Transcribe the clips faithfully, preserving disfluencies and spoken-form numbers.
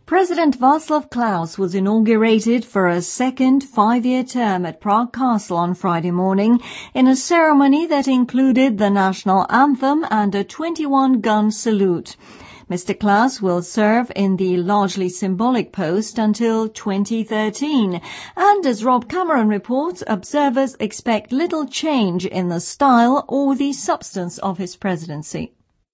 President Václav Klaus was inaugurated for a second five-year term at Prague Castle on Friday morning in a ceremony that included the national anthem and a twenty-one gun salute. Mister Klaus will serve in the largely symbolic post until twenty thirteen, and as Rob Cameron reports, observers expect little change in the style or the substance of his presidency.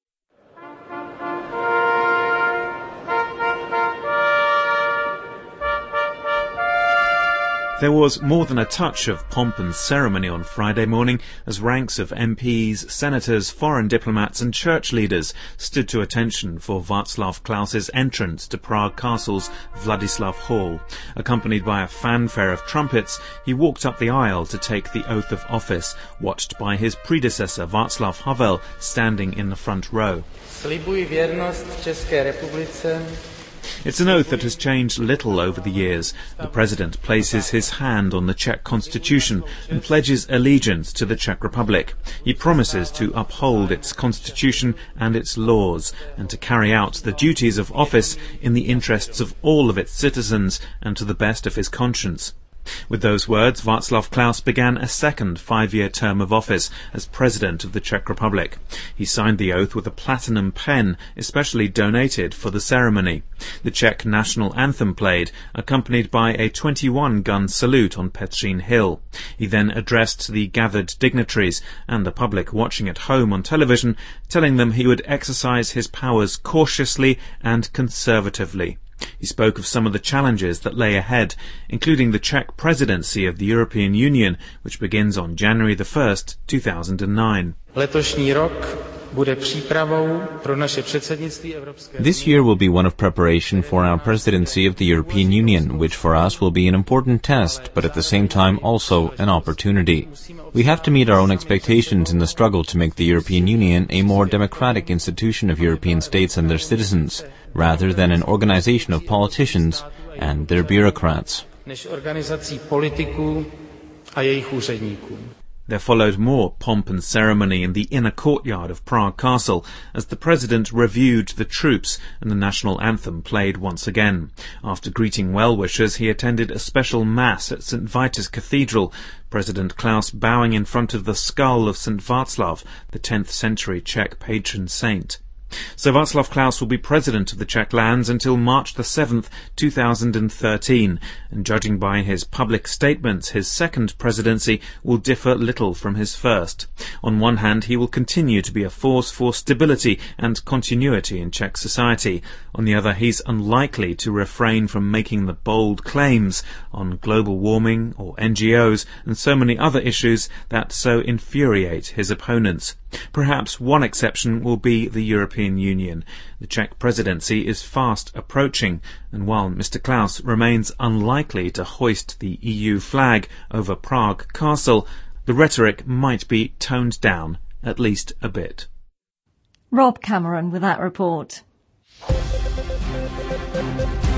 There was more than a touch of pomp and ceremony on Friday morning as ranks of M Ps, senators, foreign diplomats and church leaders stood to attention for Václav Klaus's entrance to Prague Castle's Vladislav Hall. Accompanied by a fanfare of trumpets, he walked up the aisle to take the oath of office, watched by his predecessor Václav Havel standing in the front row. Slibuji věrnost České republice. It's an oath that has changed little over the years. The President places his hand on the Czech constitution and pledges allegiance to the Czech Republic. He promises to uphold its constitution and its laws and to carry out the duties of office in the interests of all of its citizens and to the best of his conscience. With those words, Václav Klaus began a second five-year term of office as President of the Czech Republic. He signed the oath with a platinum pen, especially donated for the ceremony. The Czech national anthem played, accompanied by a twenty-one gun salute on Petřín Hill. He then addressed the gathered dignitaries and the public watching at home on television, telling them he would exercise his powers cautiously and conservatively. He spoke of some of the challenges that lay ahead, including the Czech presidency of the European Union, which begins on January the first, two thousand nine. Letošní rok bude přípravou pro naše předsednictví Evropské unie. This year will be one of preparation for our presidency of the European Union, which for us will be an important test, but at the same time also an opportunity. We have to meet our own expectations in the struggle to make the European Union a more democratic institution of European states and their citizens, rather than an organization of politicians and their bureaucrats. Než organizací politiků a jejich úředníků. There followed more pomp and ceremony in the inner courtyard of Prague Castle as the President reviewed the troops and the national anthem played once again. After greeting well-wishers, he attended a special mass at Saint Vitus Cathedral, President Klaus bowing in front of the skull of Saint Václav, the tenth century Czech patron saint. So Václav Klaus will be President of the Czech lands until March the seventh, two thousand thirteen, and judging by his public statements, his second presidency will differ little from his first. On one hand, he will continue to be a force for stability and continuity in Czech society. On the other, he's unlikely to refrain from making the bold claims on global warming or N G Os and so many other issues that so infuriate his opponents. Perhaps one exception will be the European Union. The Czech presidency is fast approaching, and while Mister Klaus remains unlikely to hoist the E U flag over Prague Castle, the rhetoric might be toned down, at least a bit. Rob Cameron with that report.